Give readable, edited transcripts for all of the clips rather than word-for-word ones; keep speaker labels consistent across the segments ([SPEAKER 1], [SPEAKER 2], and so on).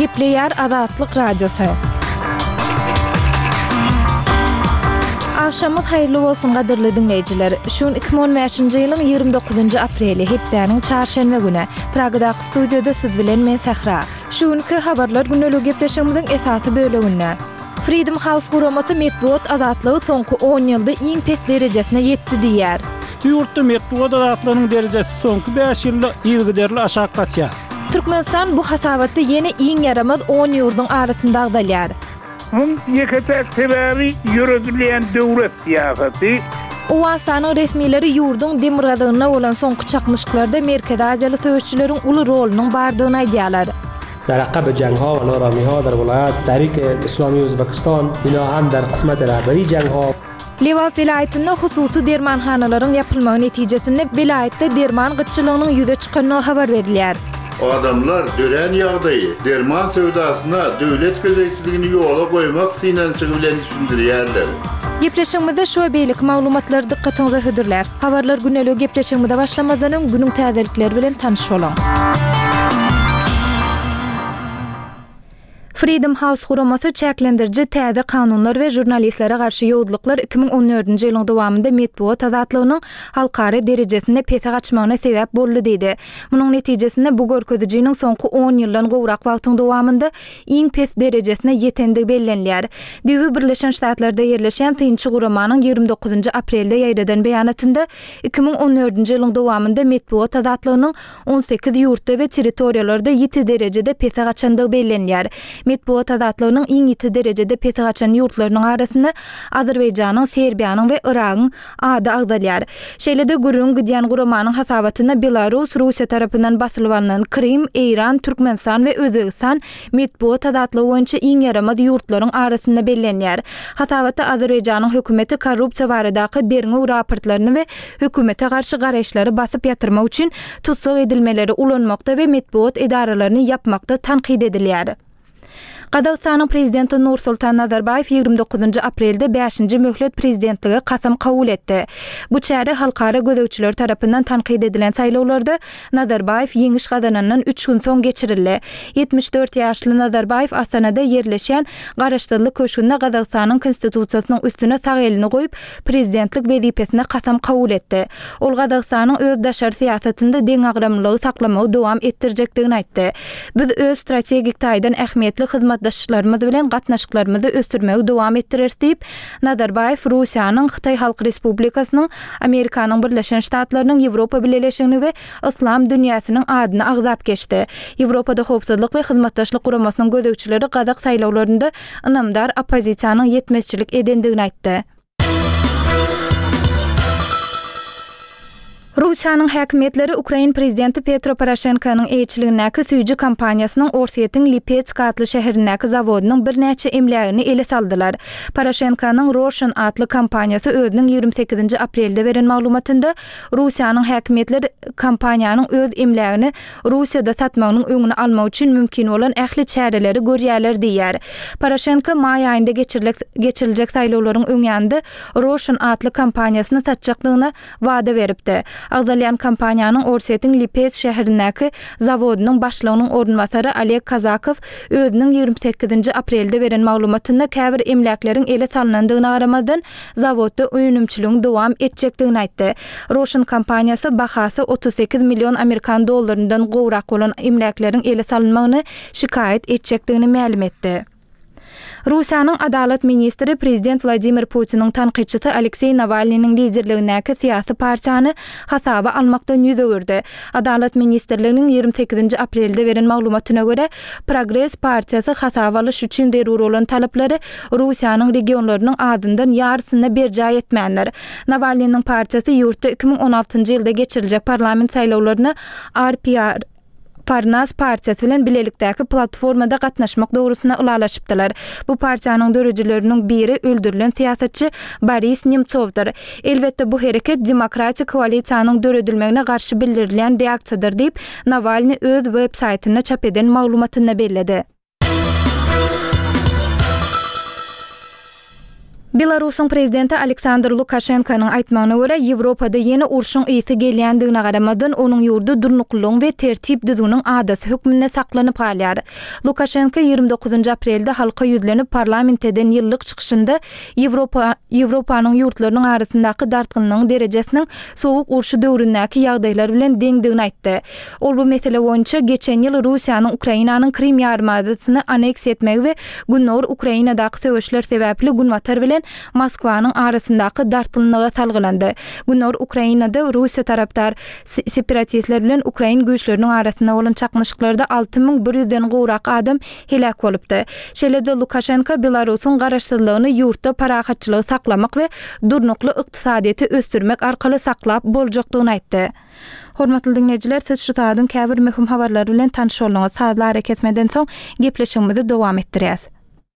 [SPEAKER 1] Gepleýär Azatlyk Radiosu. Akşamyz haýyrly bolsun gadyrly dinleýijiler. Şun 2015-nji ýylyň 29-njy apreli hepdeniň çarşembe güni Pragadaky studioda siz bilen men Sahra. Şunky habarlar güneligi gepleşigimiziň esasy böleginde. Freedom House guramasy medeniýet azatlygy soňky 10 ýylda iň pes derejesine ýetdi diýär.
[SPEAKER 2] Ýurtda medeniýet azatlygynyň derejesi soňky 5 ýylda ýylgyderli aşağı gaçýar.
[SPEAKER 1] Türkmenistan bu hasabatda ýene iň yaramaz 10 ýurduň arasynda agdalýar.
[SPEAKER 3] Yeketek sebebi yürütülen devlet siyaseti.
[SPEAKER 1] Uwansanyň resmileri ýurdun demirgadygyna bolan soňky çakmyşyklarda Merkezi Aziýaly söýüşçileriň uly rolunyň bardygyny aýdýarlar.
[SPEAKER 4] در عقب جنگ‌ها و نارامی‌ها در ولایت تحریک اسلامی ازبکستان اینا هم در قسمت رهبری جنگ‌ها
[SPEAKER 1] Liwa vilayetinde hususy dermanhanalaryň ýapylmagy netijesinde vilayetde derman gyçylygynyň ýüze çykanyny habar berilýär.
[SPEAKER 5] O adamlar dören ýagdaýy derman sewdasyna döwlet gözegçiligini ýola goýmak synan bilen düşündirýärler.
[SPEAKER 1] Gepleşigimizde şu beýlik maglumatlary dikkatiňize hödürler. Habarlar güneligi gepleşigimizde başlamadan günüň täzelikleri bilen tanyş bolan. Freedom House guramasy çäklendirji täze kanunlar we jurnalistlere garşy ýowdluklar 2014-nji ýylyň dowamında medeniýet azatlygynyň halkary derejesinde pese gaçmagyna sebäp boldy diýdi. Munyň netijesinde bu görkezijiniň soňky 10 ýyldan gowrak wagtyň dowamında iň pes derejesine ýetendigi bellenilýär. Düýbi Birleşen Ştatlarda ýerleşen synçy guramanyň 29-njy aprelde ýaýradan beýanatynda 2014-nji ýylyň dowamında medeniýet azatlygynyň 18 ýurtda we territoriýalarda 7 derejede pese gaçandygy bellenilýär. Medeniýet azatlygynyň iň ýiti derejede pese gaçan ýurtlarynyň arasynda Azerbaýjanyň, Serbiýanyň we Iragyň ady agdalýar. Şeýlede gürüň gidýän guramanyň hasabatynda Belarus, Russiýa tarapyndan basylyp alynan Krim, Iran, Türkmenistan we Özbegistan medeniýet azatlygy boýunça iň yaramaz ýurtlaryň arasynda bellenýär. Hasabatda Azerbaýjanyň hökümeti korrupsiýa baradaky derňi raportlaryny we hökümete garşy garaşlary basyp ýatyrmak üçin tutsak edilmeleri ulanmakda we medeniýet edaralaryny ýapmakda tanqid edilýär. Qazaqstanyň prezidenti Nursultan Nazarbayev 29-njy aprelde 5-nji möhlet prezidentligi kasam kabul etdi. Bu çäre halkara gözegçiler tarapyndan tanqid edilen saýlawlarda Nazarbayev ýeňiş gazanandan 3 gün soň geçirildi. 74 ýaşly Nazarbayev Astanada ýerleşen garaşdyrly köşkünde Qazaqstanyň konstitusiýasynyň üstüne sag elini goýup prezidentlik wezipesine kasam kabul etdi. Ol Qazaqstanyň öz daşary siýasatynda deň agramlygy saklamagy dowam etdirjekdigini aýtdy. Biz öz strategik taýdan ähmiýetli hizmetdaşlarymyz bilen gatnaşyklarymyzy ösürmegi dowam etdireriz diýip Nazarbayev Russiýanyň, Xitay Halk Respublikasynyň, Amerikanyň Birleşen Ştatlarynyň, Ýewropa Birleşigini we İslam dünýäsiniň adyny agzap geçdi. Ýewropada howpsuzlyk we hyzmatdaşlyk guramasynyň gözegçileri Qazaq saýlawlarynda ynamdar opozisiýanyň ýetmezçilik edendigini aýtdy. Russiýanyň häkimetleri Ukraina prezidenti Petro Poroshenkonyň eýçiligindäki süýji kampaniýasynyň Orsetiyň Lipetsk adly şäherindäki zawodynyň bir näçe emlägini ele saldylar. Poroshenkonyň Roshan adly kampaniýasy özüniň 28-nji aprelde beren maglumatynda Russiýanyň häkimetleri kampaniýanyň öz emlägini Russiýada satmagynyň öňüni almak üçin mümkin bolan ähli çäreleri görýärler diýär. Poroshenko may aýynda geçiriljek saýlawlaryň öňünde Roshan adly kampaniýasyny satjaklygyna wada beripdi. Agdalyan kampaniýanyň Orsetiyň Lipetsk şäherindäki zawodynyň başlygynyň ornwasary Oleg Kazakov özüniň 28-nji aprelde beren maglumatynda käbir emläkleriň ele salanandygyna garamadan zawodda öýnümçiligiň dowam etjekdigini aýtdy. Roshan kampaniýasy bahasy 38 million Amerikan dollaryndan gowrak bolan emläkleriň ele salanmagyny şikayet etjekdigini ma'lum etdi. Russiýanyň adalet ministri prezident Vladimir Putin'in tanqidçisi Aleksey Navalnyň liderligindäki siyasi partiýany hasaba almakdan ýüz öwürdi. Adalet ministrliginiň 28-nji aprelde beren maglumatyna görä, Progress partiýasy hasaba alyş üçin derur bolan talaplary Russiýanyň regionlarynyň adyndan ýarsyna berjä etmänler. Navalnyň partiýasy ýurtda 2016-njy ýylda geçiriljek parlament saýlawlaryny RPR Parnas partiyası bilen bilelikdäki platformada gatnaşmak dogrusyna ulalaşypdylar. Bu partiýanyň dörejileriniň biri öldürilen siýasatçy Boris Nemtsovdyr. Elbetde bu hereket demokratik koalisiýanyň döredilmegine garşy bildirilen reaksiýadyr diýip Navalny öz web saýtyna çap eden maglumatyna belledi. Belarusyň prezidenti Aleksandr Lukashenkanyň aýtmagyna görä, Ýewropada ýene urşuň ýeti gelýändigine garamadan onuň ýurdu durnuklygyň we tertip düzüniň adasy hökmünde saklanyp galýar. Lukashenko 29 aprelde halka ýüzlenip parlamentden ýyllyk çykyşynda Ýewropanyň ýurtlarynyň arasyndaky dartgynlygyň derejesiniň sowuk urşy döwründäki ýagdaýlar bilen deňdigini aýtdy. Ol bu mesele boýunça geçen ýyl Russiýanyň Ukrainanyň Krim ýarymadasyny aneks etmegi we Günnor Ukrainadaky söwüşler sebäpli Gunwatar bilen Moskwanyň arasyndaky dartgynlyga salgylandy. Günnor Ukrainada Russiýa tarapdar separatistler bilen Ukrain güýçleriniň arasynda bolan çakmyşyklarda 6100den gowrak adam helak bolupdy. Şeýle-de Lukashenko Belarusyň garaşdyrlygyny ýurtda parahatçylygy saklamak we durnukly ykdysadyety ösdürmek arkaly saklap boljakdygyny aýtdy. Hormatly dinleýijiler, siz şu taýdan käbir möhüm habarlar bilen tanış bolňyz. Saatlar hareketmeden soň gepleşigimizi dowam etdirýäs.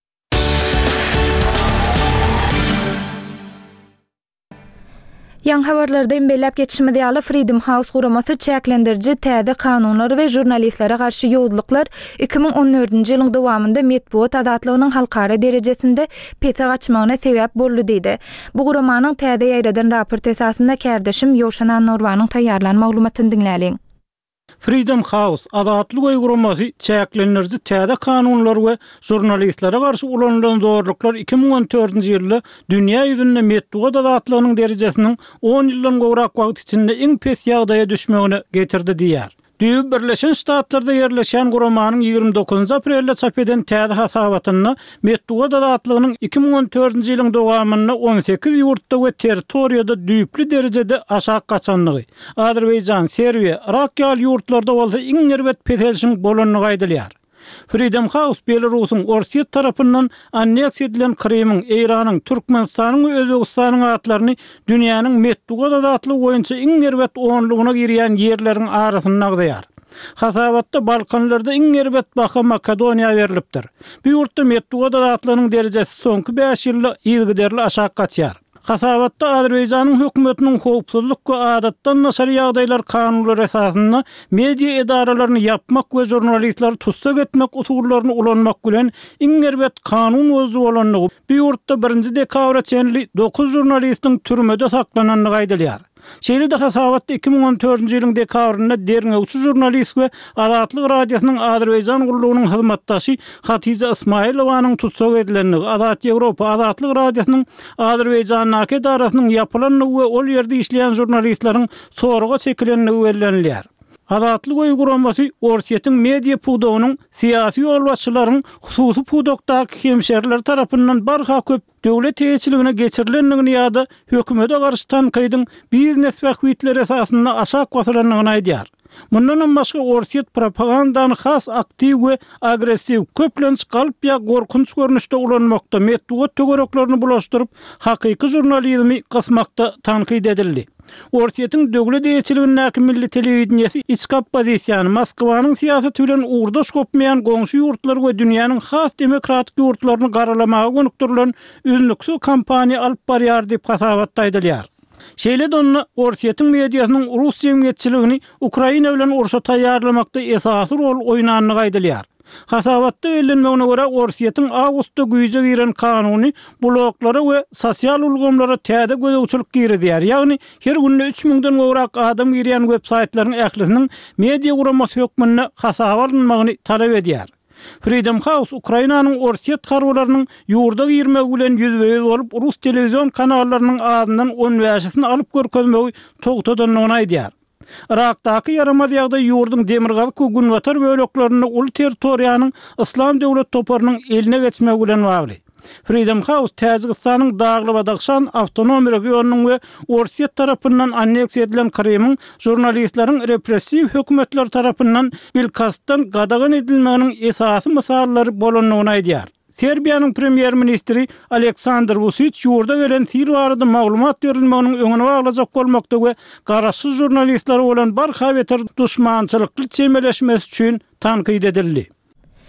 [SPEAKER 1] Ýa-ni habarlarda embellep geçişime diýaly Freedom House guramasy çäklendiriji täze kanunlary we jurnalistlere garşy ýowdulyklar 2014-nji ýylyň dowamında medeniýet azatlygynyň halkara derejesinde pete gaçmagyna sebäp boldy diýdi. Bu guramanyň täze ýaýradan raport esasynda kärdeşim Ýoşan Norwanyň taýýarlan maglumatyny dinläliň.
[SPEAKER 2] Freedom House adatlyk uyguramasy çäklendiriji täze kanunlar we jurnalistlere garşy ulanylan zorluklar 2014-nji ýylda dünýä ýüzünde medeniýet azatlygynyň derejesiniň 10 ýyldan gowrak wagt içinde iň pes ýagdaýa düşmegine getirdi diýär. Düýüp Birleşen Ştatlarda ýerleşen guramanyň 29 aprelde çap eden täze hasabatyna medeniýet azatlygynyň 2014-nji ýylyň dowamında 18 ýurtda we territoriýada düýpli derejede aşak gaçanlygy, Azerbaýjan, Serbiýa, Irak ýaly ýurtlarda bolsa iň nerwet petelşiň bolanyny gaýdylýar. Freedom House Belarusyň Orsiýet tarapyndan anneks edilen Krymyň, Eýranyň, Türkmenistanyň we Özbegistanyň atlaryny dünýäniň medeniýet azatlygy boýunça iň nerwet onlugyna girýän ýerleriň arasyna agdaýar. Hasabatda Balkanlarda iň nerwet baha Makedoniýa berilipdir. Bu ýurtda medeniýet azatlygynyň derejesi soňky 5 ýylda ýylgyderli aşak gaçýar. Hasabatda Azerbaýjanyň hökümetiniň howpsuzlyk we adatdan naşar ýagdaýlar kanunlary esasynda media edaralaryny yapmak we jurnalistleri tutsak etmek usullaryny ulanmak bilen iň nerwet kanun özü bolanlygy. Bu ýurtda 1-nji dekabra çenli 9 jurnalistiň türmede saklananlygy aýdylýar. Şeýle-de hasabatda 2014-nji ýylyň dekabrynda derňegçi jurnalist we Azatlyk radiosynyň Azerbaýjan gullugynyň hyzmatdaşy Hatice Ismailowanyň tutsak edilenligi, Azat Ýewropa Azatlyk radiosynyň Azerbaýjanyň edarasynyň ýapylanlygy we ol ýerde işleýän jurnalistleriň soraga çekilenligi bellenilýär. Azatlyk uyguramasy Orsiýetiň media pudowynyň syýasy ýolbaşçylaryň hususy pudokdaky hemşerler tarapyndan barha köp döwlet eýetçiligine geçirilenligini ýa-da hökümete garşy tankydyň biznes we hüýtler esasynda aşak basylanlygyny aýdýar. Mundan başga Orsiýet propagandany has aktiw we agressiw köplenç galyp ýa gorkunç görnüşde ulanmakda medeniýet tögereklaryny bulaşdyryp hakyky jurnalizmi gysmakda tankyd edildi. Orsiýetiň döwlet eýetçiligindäki milli telewizionyasy içkap pozisiýany Moskwanyň syýasaty bilen uğurdaş gopmaýan goňşy ýurtlar we dünýäniň has demokratik ýurtlaryny garalamagy gönükdirilen üzlüksü kampaniýa alyp barýar diýip hasabatda aýdylýar. Şeýle-de onu Orsiýetiň mediasynyň Rus jemgyýetçiligini Ukraina bilen urşa taýýarlamakda esasy rol oýnanlygy aýdylýar. Hasabatda bellenmegine görä Orsiýetiň awgustda güýje giren kanuny bloklara we sosial ulgamlara täze gözegçilik girýär. Ýagny her günde 3000den gowrak adam girýän websaytlaryň ählisiniň media guramasy hökmünde hasabalanmagyny talap edýär. Freedom House Ukrainanyň Orsiýet garwalarynyň ýurda girmegi bilen ýüzbeýiz bolup Rus telewizion kanallarynyň ağzyndan 15-sini alyp görkezmegi togtadanlygyny aýdýar. Irakdaky yaramaz ýagdaý ýurdun demirgalyk we Gunwatar böleklerinde ul territoriýanyň Islam döwlet toparynyň eline geçmegi bilen bagly. Freedom House Täjikistanyň Dagly Badakhşan awtonom regionunyň we Orsiýet tarapyndan anneks edilen Krymyň jurnalistleriň repressiw hökümetler tarapyndan bilkasdan gadagan edilmeginiň esasy mysallary bolanlygyny aýdýar. Serbiýanyň premier ministri Aleksandr Vučić ýurda gelen sil barada maglumat berilmeginiň öňüne baglajak bolmakda we garaşsy jurnalistler bolan barha beter duşmançylykly çemeleşmesi üçin tankyd edildi.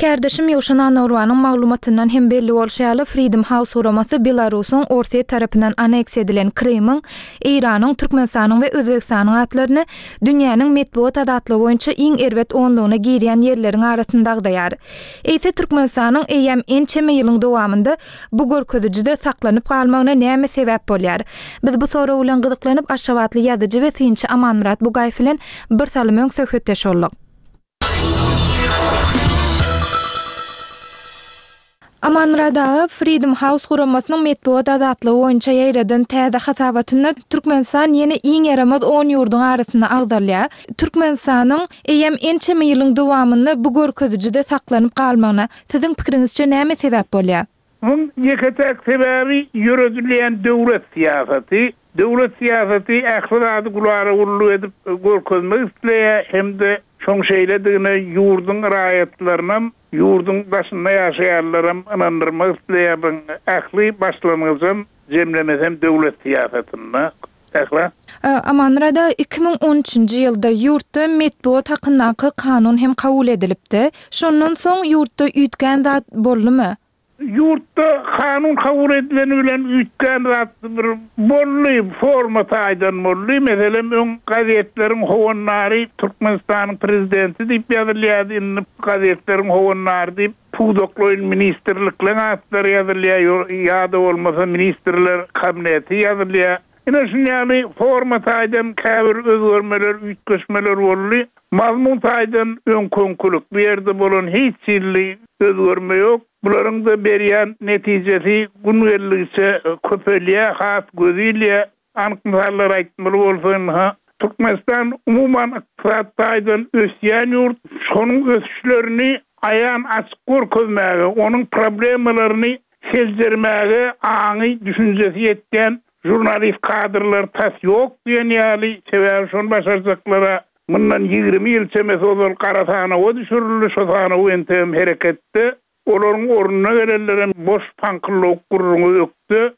[SPEAKER 1] Kärdeşim Ýowşan Anowranyň maglumatyndan hem belli bolşaly Freedom House suramasy Belarusyň Orsiýa tarapyndan aneks edilen Krymyň, Iranyň, Türkmenistanyň we Özbekistanyň atlaryny dünýäniň medeniýet adatly boýunça iň erwet onlugyna girýän ýerleriň arasynda agdaýar. Eýse Türkmenistanyň eýem ençeme ýylyň dowamında bu görkezijide saklanyp galmagyna näme sebäp bolýar? Biz bu soraw bilen gyzyklanyp Aşgabatly ýazyjy we synçy Amanmurat Bugaýew bilen bir salym öň söhbetdeş boldyk. Amanmurat Freedom House guramasynyň medeniýet adatly boýunça ýaýradan täze hasabatyny Türkmenistan ýene iň yaramaz 10 ýurduň arasynda agdarlýar. Türkmenistanyň eýem ençeme ýylyň dowamında bu görkezijide saklanyp galmagyna siziň pikiriňizçe näme sebäp bolýar?
[SPEAKER 3] Bunun ýeketek sebebi ýürütilýän döwlet siýasaty. Döwlet siýasaty ähli gulary ullu edip görkezmek isleýär hemde şoň şeýledigine ýurdun raýatlaryna yurdun başında yaşayanlarım inandırmak isteyen ähli başlamazım jemlemesem döwlet siýasatyna.
[SPEAKER 1] Amanmurat 2013-nji ýylda ýurtda medeniýet hakynaky kanun hem kabul edilipdi. Şondan soň ýurtda üýtgän zat boldymy?
[SPEAKER 3] Yurtta kanun kabul edilen bilen üýtgän zat bir bolly forma taýdan bolly. Meselem öň gazetleriň howannary Türkmenistanyň prezidenti diýip ýazylýar, gazetleriň howannary diýip pudokloýun ministrlikleň atlary ýazylýar, ýa-da bolmasa ministrler kabineti ýazylýar. Ine şunýaly forma taýdan käbir özgörmeler, üýtgeşmeler bolly. Mazmun taýdan öňkönkuluk berdi bolan hiç ýyly özgörme ýok. Bularyň da berýän netijesi güngelligiçe köpelýär, has gözilýär. Anyk misallar aýtmaly bolsam, Türkmenistan umuman ykdysat taýdan ösýän ýurt, şonuň ösüşlerini aýan açyk görkezmäge, onuň problemalaryny sezdirmäge aňy düşünjesi ýetgen jurnalist kadrlar tas ýok diýen ýaly sebäbi şonu başarjaklara mundan 20 ýyl çemesi ol garasana o düşürildi, şo sana o entem hereketde. Olaryň ornuna gelenlere boş panklyk gurruny ökdi.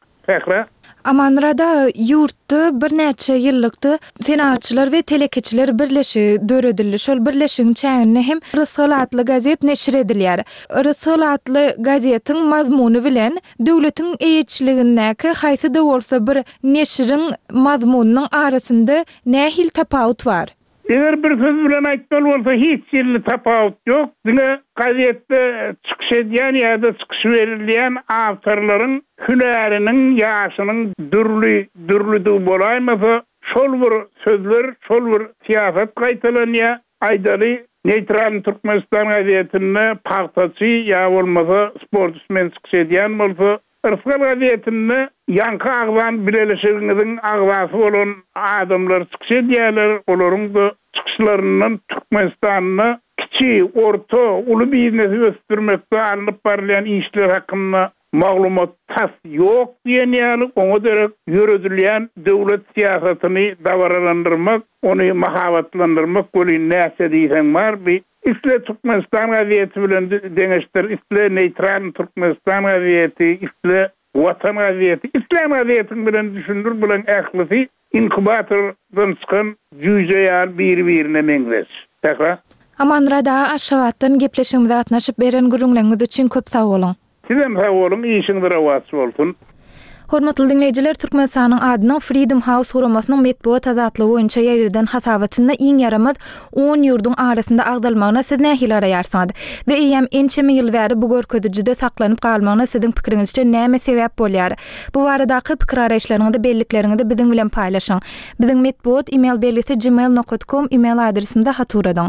[SPEAKER 1] Amanmurat ýurtda bir näçe ýyllykda senatçylar we telekeçiler birleşi döredildi. Şol birleşigiň çägini hem Rysgal adly gazet neşir edilýär. Rysgal adly gazetiň mazmuny bilen döwletiň eýetçiligindäki haýsy da bolsa bir neşiriň mazmunynyň arasynda nähil tapawut bar?
[SPEAKER 3] Eger bir söz bilen aýtmaly bolsa hiç ýerli tapawut ýok. Diňe gazetde çykyş edýän ýa-da çykyş berilýän awtorlaryň hünäriniň, ýaşynyň dürlüdigi bolaýmasa, şol bir sözler, şol bir siýasat gaýtalanýar. Aýdaly Neytral Türkmenistan gazetine paxtaçy ýa bolmasa sportmen çykyş edýän bolsa, Rysgal gazetine ýanky agzan birleşiginiň agzasy bolan adamlar çykyş edýärler. Olaryň da çykyşlarynyň Türkmenistanyny kiçi, orta, uly biznesi östürmekde alınıp barýan işler hakynda maglumat tas ýok diýen ýaly oňa derek ýürütilýän döwlet siýasatyny dawralandyrmak, ony mahabatlandyrmak goly näse diýsen bar. İsle Türkmenistan gazeti bilen deňeşdir, isle Neytral Türkmenistan gazeti, isle Watan gazeti, İslam gazeti bilen düşündir bilen ählisi inkubatordan çykan ýüze ýar bir-birine meňzeş.
[SPEAKER 1] Amanmurat Aşgabatdan gepleşigimize gatnaşyp beren gurulmaňyz üçin köp sag bolun.
[SPEAKER 3] Sizem sag bolun, işiňiz rawat bolsun.
[SPEAKER 1] Hormatly dinleyijiler, Türkmenistanyň adynyň Freedom House guramasynyň medeniýet azatlygy boýunça ýaýradan hasabatyna iň yaramaz 10 ýurduň arasynda agdalmagyna siz nähili araýarsyňyz we eýem ençeme ýyl bäri bu görkezijide saklanyp galmagyna siziň pikiriňizçe näme sebäp bolýar? Bu baradaky pikir araýşlaryňyzy bellikleriňizi biziň bilen paýlaşyň. Biziň medeniýet email belgisi gmail.com email adresimde haturadyň.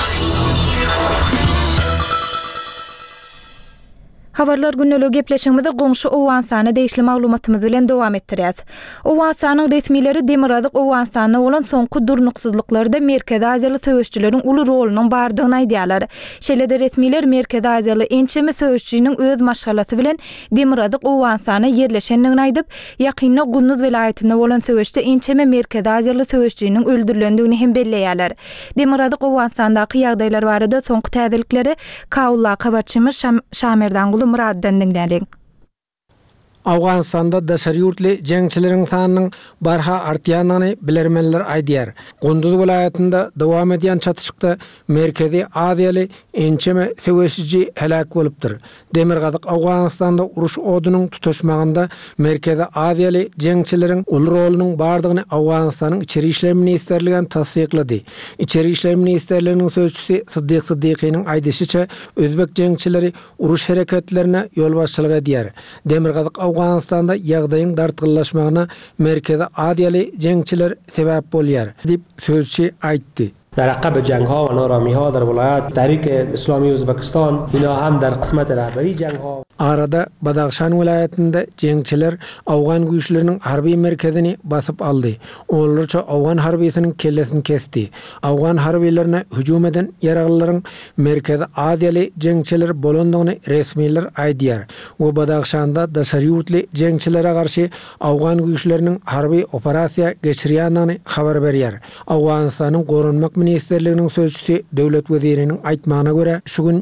[SPEAKER 1] Habarlar günnälik gepleşigimizde goňşy Owansany değişli maglumatymyz bilen dowam etdirýäs. Owansanyň resmileri Demirazyk Owansany bolan soňky durnuksuzlyklarda Merkezi Aziýaly söwüşçileriň uly rolunyň bardygyny aýdýarlar. Şeýle-de resmiler Merkezi Aziýaly ençeme söwüşçiniň öz maşgalasy bilen Demirazyk Owansany ýerleşendigini aýdyp, ýakynda Gündüz welaýetinde bolan söwüşde ençeme Merkezi Aziýaly söwüşçiniň öldürilendigini hem belleýärler. Demirazyk Owansandaky ýagdaýlar barada soňky täzelikleri Kaula habarçymyz Şamerdan Muraddan dinleyelim.
[SPEAKER 6] Awganistanda daşary ýurtly jeňçileriň sanynyň barha artýanyny bilermenler aýdýar. Gonduz vilayatynda dowam edýän çatışykda Merkezi Aziýaly ençeme söwesiji helak bolupdyr. Demirgazyk Awganistanda uruş odunyň tutaşmagynda Merkezi Aziýaly jeňçileriň ul rolunyň bardygyny Awganistanyň içeri işler ministrligine tasdiklady. İçeri işler ministrliginiň sözçüsi Siddiq Siddiqynyň aýdysyça özbek jeňçileri uruş hereketlerine ýol başçylyk edýär. Demirgazyk Awganistanda ýagdaýyň dartgyllaşmagyna Merkezi Aziýaly jeňçiler sebäp bolýar diýip sözçi aýtdy.
[SPEAKER 4] در عقب جنگ‌ها و نارامی‌ها در ولایت تحریک اسلامی ازبکستان اینا هم در قسمت رهبری جنگ‌ها
[SPEAKER 6] Arada Badakhshan vilayetinde jeňçiler Awgan güýçleriniň harby merkezini basyp aldy. Onlarça Awgan harbysiniň kellesini kesdi. Awgan harbylarına hüjum eden ýaraglylaryň Merkezi Aziýaly jeňçiler bolandygyny resmiler aýdýar. O Badakhshanda daşary ýurtly jeňçilere garşy Awgan güýçleriniň harby operasiýa geçirýändigi habar berýär. Awganistanyň Gorunmak Ministrliginiň sözçüsi döwlet weziriniň aýtmagyna görä, şu gün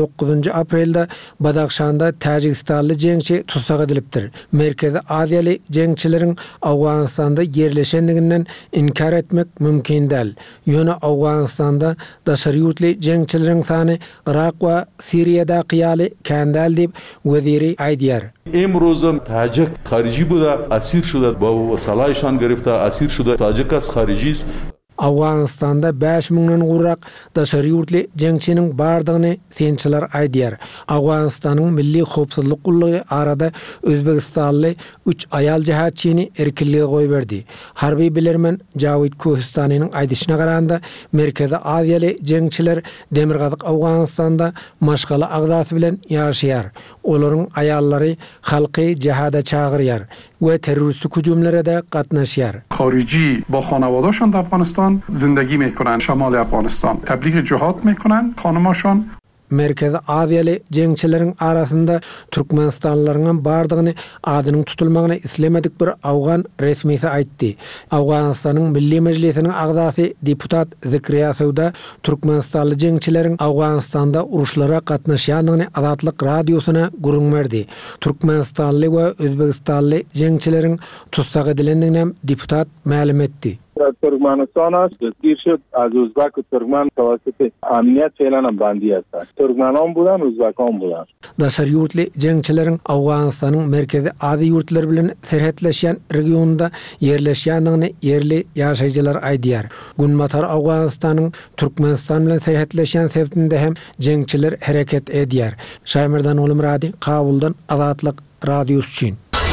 [SPEAKER 6] 29 aprelde Badakhshanda Tajikistanly jeňçi tutsak edilipdir. Merkezi Aziýaly jeňçileriň Awganistanda yerleşendiginden inkar etmek mümkin däl. Ýöne Awganistanda daşary ýurtly jeňçileriň sany Irak we Siriýada qiýaly kändäl diýip weziri aýdýar.
[SPEAKER 7] امروزم تاجک خارجی بوده اسیر شده با سلاحشان گرفته اسیر شده تاجک از خارجی است.
[SPEAKER 6] Awganistanda 5000-den gurrak daşary ýurtly jeňçiniň bardygyny sençiler aýdýar. Awganistanyň milli howpsuzlyk gullugy arada Özbekistanly 3 aýal jihatçyny erkinlige goýup berdi. Harby bilermen Jawid Kohistanynyň aýdyşyna garanda Merkezi Aziýaly jeňçiler Demirgazyk Awganistanda maşgala agdasy bilen ýaşaýar. Olaryň aýallary halky jihada çagyrýar we terroristlik hüjumlara da gatnaşýar.
[SPEAKER 8] خارجی با خانواده‌شان در افغانستان زندگی میکنن، شمال افغانستان تبلیغ جهاد میکنن، خانماشان
[SPEAKER 6] Merkezi Aziýaly jeňçileriň arasynda Türkmenistanlylaryň bardygyny adynyň tutulmagyna islemedik bir Awgan resmisi aýtdy. Awganistanyň Milli Mejlisiniň agdasy deputat Zikriýa Sowda Türkmenistanly jeňçileriň Awganistanda uruşlara gatnaşýandygyny Azatlyk radiosyna gurrun berdi. Türkmenistanly we Özbekistanly jeňçileriň tutsak edilendigini deputat ma'lum etdi.
[SPEAKER 9] ترکمنستان است دیر شد از ازبک و ترکمن توسط امنیت فعلا بندی هستند. ترکمنان بودن ازبکان بودن.
[SPEAKER 6] Daşary ýurtly jeňçileriň Awganistanyň merkezi Aziýa ýurtları bilen serhetleşýän regionda yerleşýändigini yerli ýaşaýjylar aýdýar. Günbatar Awganistanyň Türkmenistan bilen serhetleşýän sebäpinde hem jeňçiler hereket edýär. Şaýmyrdan Olim Radi, Kabuldan Azatlyk radiosu üçin.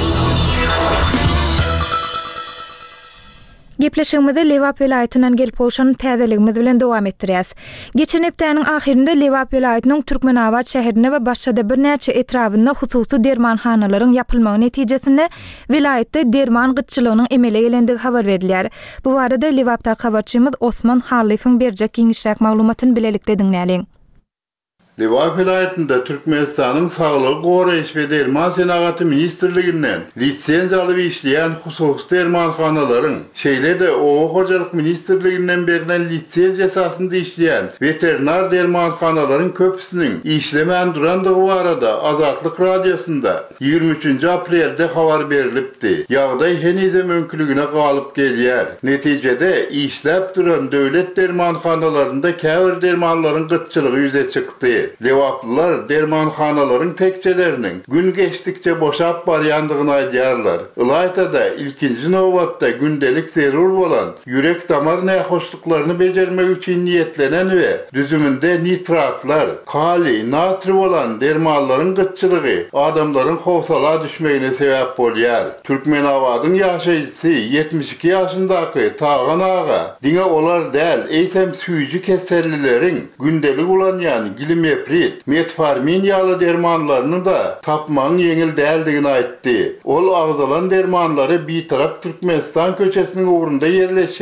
[SPEAKER 1] Gepleşigimizi Lewap vilayatynyň gelip bolşan täzeligimiz bilen dowam etdirýäs. Geçen hepdeniň ahirinde Lewap vilayatynyň Türkmenabad şäherinde we başga bir näçe etrafynda hususy dermanhanalaryň ýapylmagy netijesinde vilayatda derman gytçylygynyň emele gelendigi habar berilýär. Bu barada Lewapda habarçymyz Osman Halifiň berjek giňişräk maglumatyny bilelikde diňläliň.
[SPEAKER 5] Lewap vilayatynda Türkmenistanyň Saglyk goraýyş we derman senaty ministrliginden lisensiýa alyp işleýän hususy dermanhanalaryň şeýlerde Owa hojalyk ministrliginden berilen lisensiýa esasynda işleýän veterinar dermanhanalaryň köpüsiniň işlemän durandygy barada Azatlyk radiosunda 23 aprelde habar berilipdi. Ýagdaý henize mümkinligine galyp gelýär. Netijede işläp duran döwlet dermanhanalarynda käbir dermanlaryň gytçylygy ýüze çykdy. Lewaplylar dermanhanalaryň tekçeleriniň gün geçdikçe boşap barýandygyny aýdýarlar. Ilaytada ilkinji nowatda gündelik zerur bolan ýürek damar nähoşlyklaryny bejermek üçin niýetlenen we düzüminde nitratlar, kali, natri bolan dermanlaryň gytçylygy adamlaryň howsala düşmegine sebäp bolýar. Türkmenabadyň ýaşaýjysy 72 ýaşyndaky Tagan aga diňe olar däl eýsem süýji kesellileriň gündelik ulanýan gilim metformin ýaly dermanlaryny da tapmaň ýeňil däldigini aýtdy. Ol agzalan dermanlary bitarap Türkmenistan köçesiniň ugrunda yerleşýän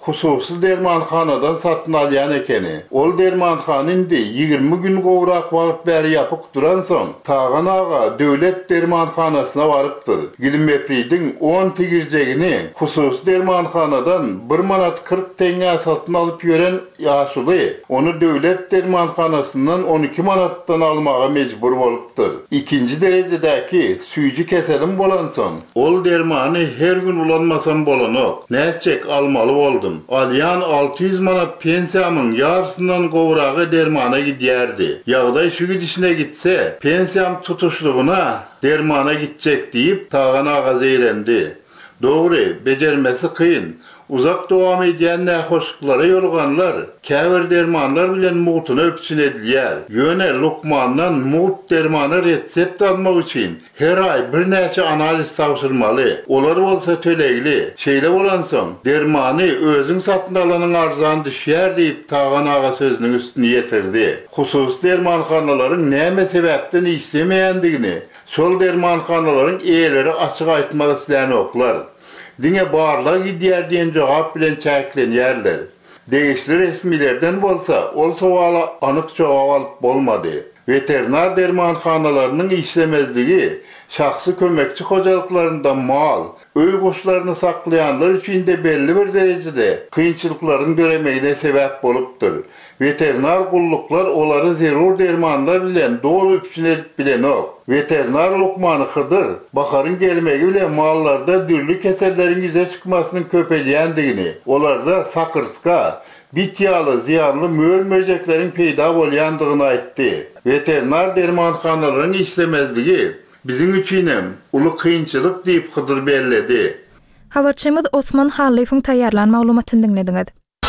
[SPEAKER 5] hususy dermanhanadan satyn alýan ekeni. Ol dermanhan indi 20 gün gowrak wagt bäri ýapyk duran soň Tagan aga döwlet dermanhanasyna barypdyr. Gilmepridiň 10 tigirjegini hususy dermanhanadan 1 manat 40 teňe satyn alyp ýören ýaşuly onu döwlet dermanhanasyndan 12 manatdan almaga mejbur bolupdyr. Ikinji derejedäki süýji keselim bolan soň ol dermany her gün ulanmasam bolanok. Näçek almaly boldum. Alyan 600 manat pensiýamyň ýarysyndan gowragy dermana gidýärdi. Ýagdaý şu gidişine gitse, pensiýam tutuşlugyna dermana gitjek diýip Tagan aga zeýrendi. Dogry, bejermesi kıyın. Uzak dowam edýän nähoşluklara ýolganlar, käbir dermanlar bilen muğtuna öpçün edilýär. Ýöne Lukmandan muğt dermana retsept almak üçin her ay bir näçe analiz tapşyrmaly. Olar bolsa tölegli. Şeýle bolan soň dermany özüň satyn alanyň arzany düşýär diýip Tagan aga sözüniň üstüne ýetirdi. Hususy dermanhanalaryň näme sebäpden işlemeýändigini, şol dermanhanalaryň eýeleri açyk aýtmak isleýän oklar. Diňe barlar gidýär diýen jogap bilen çäklenýärler. Değişli resmilerden bolsa, ol sowala anyk jogap alyp bolmady. Veterinar dermanhanalarynyň işlemezligi, şahsy kömekçi hojalyklarynda mal, öý guşlaryny saklayanlar üçin de belli bir derejede kynçylyklaryň göremeýine sebäp bolupdyr. Veterinar gulluklar olary zerur dermanlar bilen dolu öpüşün edip bilenok. Veterinar Lukmany Hydyr, baharın gelmegi bilen mallarda dürlü keserlerin yüze çıkmasının köpelýändigini, olarda sakırska, bit ýaly ziyanly möl-möjeklerin peýda bolýandygyny aýtdy. Veterinar dermanhanalyryň işlemezligi bizim üçin hem uly kynçylyk diýip Hydyr bellädi.
[SPEAKER 1] Habarçymyz Osman Halifowyň taýýarlan maglumatyny dinlediňiz.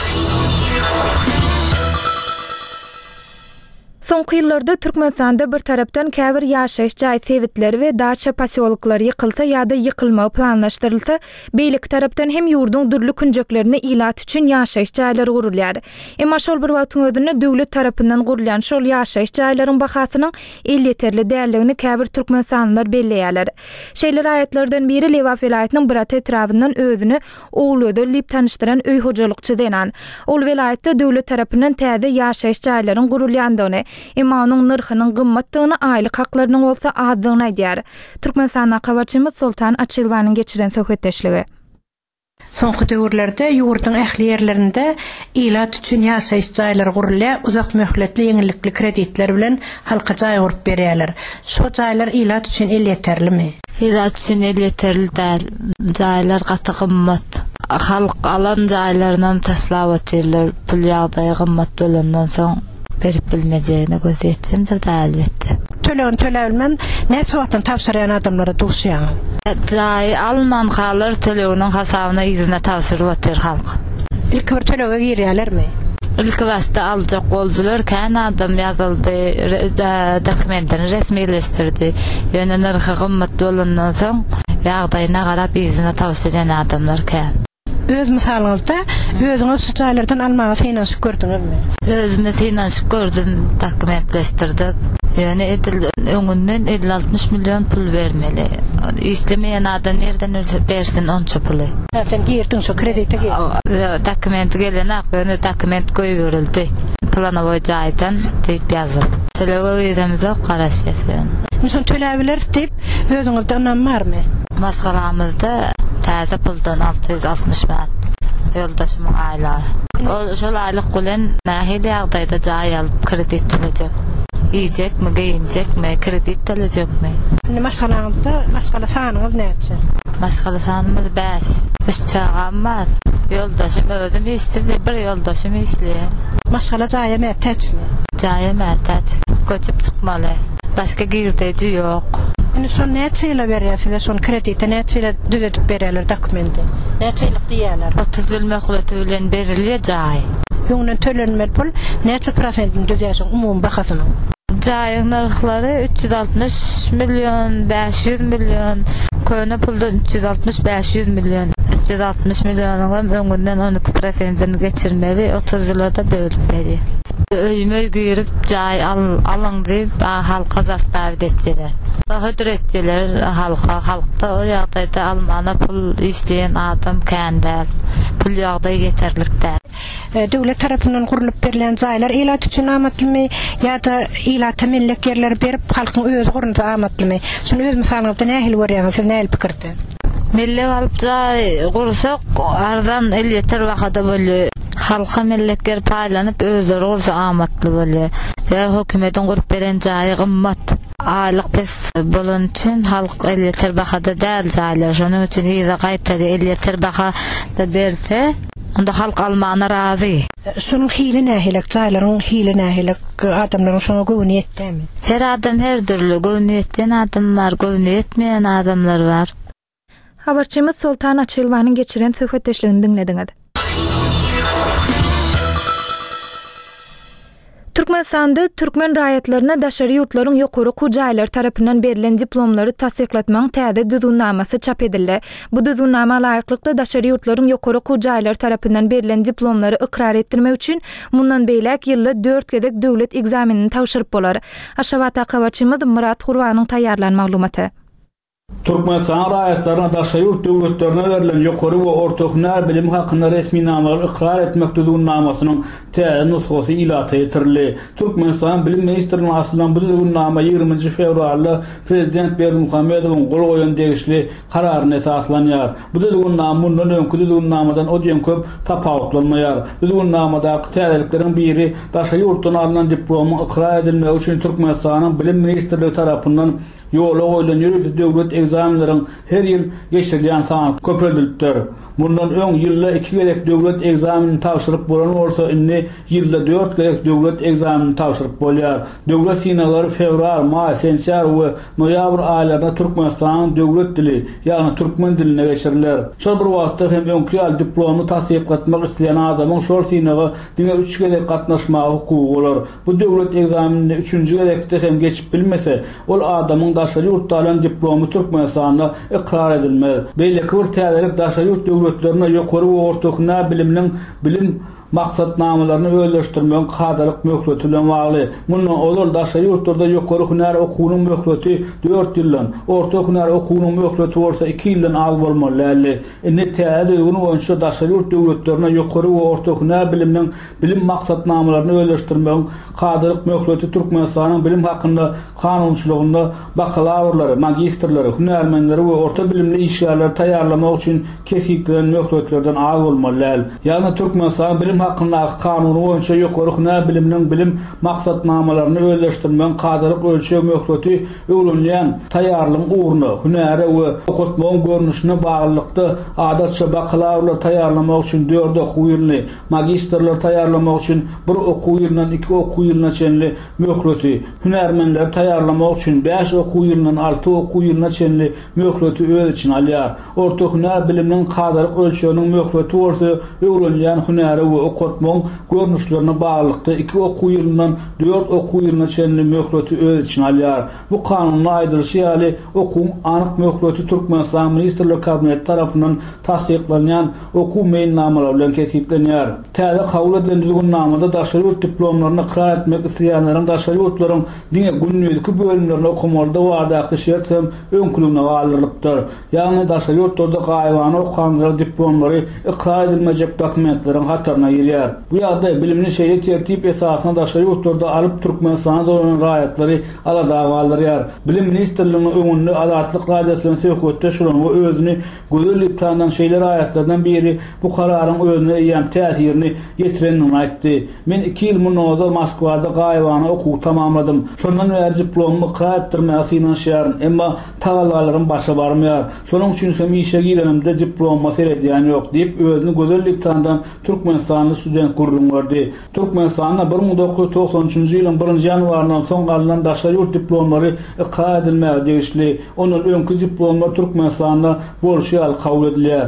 [SPEAKER 1] Soňky ýyllarda Türkmenistanda bir tarapdan käbir ýaşaýyş jaý sewitleri we daça pasyolklary ýykylsa ýa-da ýykylmagy planlaşdyrylsa, beýlik tarapdan hem ýurduň dürli künjeklerini ilat üçin ýaşaýyş jaýlary gurulýar. Emma şol bir wagtyň özünde döwlet tarapyndan gurulýan şol ýaşaýyş jaýlaryň bahasynyň el ýeterli därligini käbir türkmenstanlylar belleýärler. Şeýler aýatlardan biri Lewa vilayatynyň Brat etrafyndan özüni Oğluda lip tanıştıran öý hojalykçy denan. Ol vilayatda döwlet tarapyndan täze ýaşaýyş jaýlaryň gurulýandygyny, emma onuň nyrhynyň gymmatdygyny, aýlyk haklarynyň bolsa azdygyny aýdýar. Türkmenistana habarçymyz Sultan Açylwanyň geçiren söhbetdeşligi.
[SPEAKER 10] Soňky döwürlerde ýurduň ähli ýerlerinde ilat üçin ýaşaýyş jaýlary gurulýar, uzak möhletli ýeňillikli kreditler bilen halka jaý gurup berýärler. Şo jaýlar ilat üçin el ýeterlimi?
[SPEAKER 11] Ilat üçin el ýeterli däl. Jaýlar gaty gymmat. Halk alan jaýlaryny taslap etirler. Pul ýagdaýy gymmat bolandan soň berip bilmejegine göz ýetende dälbetde.
[SPEAKER 10] Tölebilmen näçe wagtdan tapşyrýan adamlara duşýar.
[SPEAKER 11] Jaý alman galar telefonyň hasabyna ýüzüne tapşyryp otyr halk.
[SPEAKER 10] İlk bir telege girýärlermi?
[SPEAKER 11] İlk wagtda aljak boldular, kän adam ýazyldy, dokumentini resmileşdirdi. Ýöne narhy gymmat bolandan soň ýagdaýyna garap ýüzüne tapşyrýan adamlar kän.
[SPEAKER 10] Öz misalyňyzda özüňiz şu jaýlardan almagy finansyp gördüňizmi?
[SPEAKER 11] Özüme finansyp gördüm, dokumentleşdirdik. Yani öňünden 50-60 milyon pul vermeli. İslemeýän adam nerden bersin onça puly?
[SPEAKER 10] Häzir girdiň şu kredite girdi.
[SPEAKER 11] Dokument gelenek, ýöne dokument goýuberildi. Planowy jaýdan diýip ýazyp. Telege ýerimize garaş ýetgen.
[SPEAKER 10] Şol tölebiler diýip özüňizde önem barmy?
[SPEAKER 11] Maşgalamyzda täze puldan 660 manat. Ýoldaşymyň aýlary. O şol aýlyk bilen nähili ýagdaýda jaý alyp kredit töleje. Yiyecekmi, giyinecekmi, kredit alacakmı?
[SPEAKER 10] Maskala sanımız näçe?
[SPEAKER 11] Maskala sanımız 5. 3 çağam var. Yoldaşım özüm işledi, bir yoldaşım işleýär.
[SPEAKER 10] Maskala jaýa mätäçmi?
[SPEAKER 11] Jaýa mätäç. Köçüp çykmaly. Başga girdi ýok.
[SPEAKER 10] Indi şol näçe ýyla berýärsiz, şol krediti näçe ýyla düzedip berýärler dokumenti? Näçe ýylyk diýerler?
[SPEAKER 11] 30 ýyl möhlet bilen berilýär jaý.
[SPEAKER 10] Ýöňden tölenmeli pul näçe prosentini düzäşiň umum bahasyny?
[SPEAKER 11] Jaýyň narhlary 360 milyon, 500 milyon, köne puldan 360-500 milyon. 360 milyonyň öňünden 12%ni geçirmeli, 30 ýylda bölüp berýär. Öýüme girip jaý alyň diýip halka zastavit etdiler. Hödür etdiler halkda o ýagdaýda almana pul isleýän adam kändäl. pul ýagdaý yeterlikde.
[SPEAKER 10] Döwlet tarapyndan gurulyp berilen jaýlar elat üçin amatlymy ýa-da elat millek yerler berip halkyň özü gurunda amatlymy? Şunu öz misalyňyzda nähil görýäňiz, nähil pikirde?
[SPEAKER 11] Millek alyp jaý gursak ardan el yeter wagtda bolýar. Halka millekler paýlanyp özleri gursa amatly bolýar. Ýa hökümetiň gurup beren jaýy gymmat. Aylyk pes bolan üçin halk el yeter wagtda däl jaýlar. Şonuň üçin ýa-da gaýtary el yeter wagtda berse, onda halk almana razy.
[SPEAKER 10] Şunun hili nähilek jaýlaryň hili nähilek adamlaryň şoňa göwni etdimi?
[SPEAKER 11] Her adam her türlü göwni etden adam bar, göwni etmeýän adamlar bar.
[SPEAKER 1] Habarçymyz Sultan Açylwanyň geçiren söhbetdeşligini dinlediňiz. Türkmenistanda türkmen raýatlaryna daşary ýurtlaryň ýokary hujaýlar tarapyndan berilen diplomlary tasdiklatmaň täze düzgünnamasy çap edildi. Bu düzgünnama laýyklykda daşary ýurtlaryň ýokary hujaýlar tarapyndan berilen diplomlary ikrar etdirmek üçin mundan beýlek ýylda 4 gezek döwlet egzaminini tapşyryp bolar. Aşawata habarçymyz Murat Hurwanyň taýýarlan maglumaty.
[SPEAKER 12] Türkmenistan raýatlaryna daşary ýurt döwletlerine berilen ýokary we orta hünär bilim hakynda resmi namary ikrar etmek düzgünnamasynyň täze nusgasy ilata etirildi. Türkmenistan Bilim Ministrliğiniň aslan bu düzgünnama 20 fevralyda Prezident Berdimuhamedowyň gol goýan degişli kararyna esaslanýar. Bu düzgünnama mundan öňkü düzgünnamadan odýan köp tapawutlanmaýar. Düzgünnamadaky täzeleriň biri daşary ýurtdan alynan diplomy ikrar edilmegi üçin Türkmenistanyň Bilim Ministrligi tarapyndan ýola goýulan ýürüş döwlet egzaminleriň her ýyl geçirilýän sany köpeldiripdir. Bundan öň ýylda 2 gezek döwlet egzaminini tapşyryp bolan bolsa, indi ýylda 4 gezek döwlet egzaminini tapşyryp bolýar. Döwlet synawlary fevral, may, sentýabr we noýabr aýlaryna Türkmenistanyň döwlet dili, ýagny türkmen diline geçiriler. Şol bir wagtda hem öňkü ýyl diplomy tasdiklatmak isleýän adamyň şol synawy diňe 3 gezek gatnaşmagy hukugy bolar. Bu döwlet egzaminini 3-nji gezekde hem geçip bilmese, ol adamyň daşary ýurtda alan diplomy Türkmenistanda ikrar edilmez. Beýleki bir täzelik daşary ýurt döwletlerine ýokary we orta hünär biliminiň bilim maksatnamalaryny öýleşdirmek kadarlyk möhlet bilen bagly. Mundan olar daşary ýurtlarda ýokary hünär okuwynyň möhleti 4 ýyldan, orta hünär okuwynyň möhleti bolsa 2 ýyldan az bolmaly. Indi täze ýurtny oňça daşary ýurt döwletlerine ýokary we orta hünär biliminiň bilim maksatnamalaryny öýleşdirmek kadarlyk möhleti Türkmenistanyň bilim hakynda kanunçylygynda bakalavrlary, magistrlary, hünärmenleri we orta bilimli işgärler taýýarlamak üçin kesiklen möhletlerden az bolmaly. Ýagny Türkmenistan bilim hakyndaky kanuny boýunça ýokary hünär biliminiň bilim maksatnamalaryny öýleşdirmek kadarlyk ölçek möhleti öwrenýän taýýarlyk ugruna hünäre we okutmagyň görnüşine baglykda adatça bakalavrlar taýýarlamak üçin 4 okuw ýylyny, magistrlar taýýarlamak üçin 1 okuw ýylyndan 2 okuw ýylyna çenli möhleti, hünärmenler taýýarlamak üçin 5 okuw ýylyndan 6 okuw ýylyna çenli möhleti öz için alýar. Orta hünär biliminiň kadarlyk ölçeginiň möhleti bolsa öwrenýän hünäre we okutmagyň görnüşlerine baglykda 2 okuw ýylyndan 4 okuw ýylyna çenli möhleti öz için alýar. Bu kanunyň aýdyrşy ýaly okuw anyk möhleti Türkmenistan Ministrligi Kabineti tarapyndan tasdiklanýan okuw meýilnamalary bilen kesiplenýär. Täze kabul edilen düzgünnamada daşary ýurt diplomlaryny ikrar etmek isleýänleriň daşary ýurtlaryň diňe günüňdäki bölümlerini okumalarda wagtdaky şert hem öňkülügine galdyrlypdyr. Ýagny daşary ýurtlarda gaýwany okanlar diplomlary ikrar edilmejek dokumentleriň hatarına girýär. Bu ýagdaý bilimli şeýle tertip esasyna daşary ýurtlarda alyp Türkmenistana dolan raýatlary alada galdyrýar. Bilim Ministrligiňiň öňünde Azatlyk radiosynyň söhbetde şuran we özüni gözellik tandan şeýler aýatlardan biri bu kararyň özüne ýa täsirini ýetirenini aýtdy. Men 2 ýyl mundan Moskwada gaýwany okuw tamamladym. Şondan beri diplomy ikrar etdirmäge synanýaryn, emma tagalarym başa barmaýar. Şonuň üçin hem işe girenimde diploma seredýän ýok diýip özüni gözellik tandan Türkmenistanly student gurulyny berdi. Türkmenistanda 1993-nji ýylyň 1-nji ýanwaryndan soň alynan daşary ýurt diplomlary ikrar edilmäge degişli. Onuň öňkü diplomlar Türkmenistanda bolşy kabul edilýär.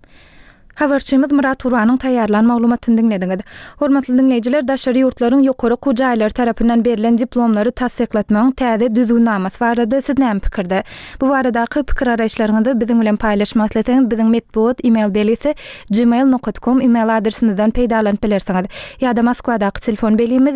[SPEAKER 1] Habarçymyz Murat Hurwanyň taýýarlan maglumatyny dinlediňiz. Hormatly dinleýijiler, daşary ýurtlaryň ýokary hujaýlar tarapyndan berilen diplomlary tasdiklatmagyň täze düzgünnamasy barada siz näme pikirde? Bu baradaky pikir araýşlaryňyzy biziň bilen paýlaşmak isleseňiz, biziň medpuat e-mail belisi gmail.com e-mail adresimizden peýdalanyp bilersiňiz. Ýa-da Moskwadaky telefon belimiz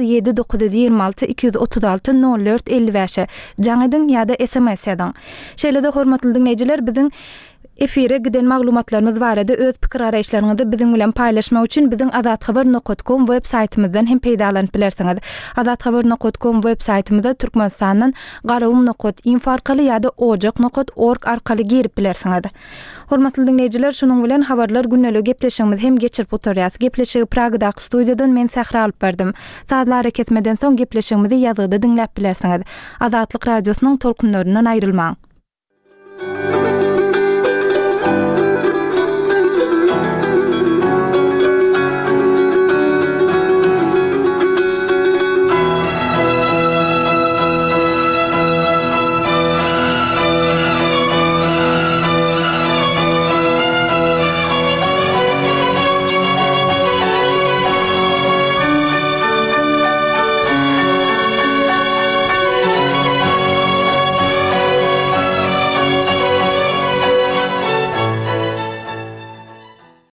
[SPEAKER 1] 7926 236 04 55. Jaňydyň ýa-da SMS ýazyň. Şeýle-de hormatly dinleýijiler, biziň Efire giden maglumatlarymyz barada öz pikir araýşlaryňyzy biziň bilen paýlaşmak üçin biziň azathabar.com web saýtymyzdan hem peýdalanyp bilersiňiz. Azathabar.com web saýtymyzda Türkmenistanyň garawum.info arkaly ýa-da ojak.org arkaly girip bilersiňiz. Hormatly dinleýijiler, şonuň bilen habarlar günnelik gepleşigimiz hem geçirip oturýas. Gepleşigi Pragdaky studiýadan men Sähra alyp berdim. Saatlar ketmeden soň gepleşigimizi ýazgyda dinläp bilersiňiz. Azatlyk radiosynyň tolkunlaryndan aýrylmaň.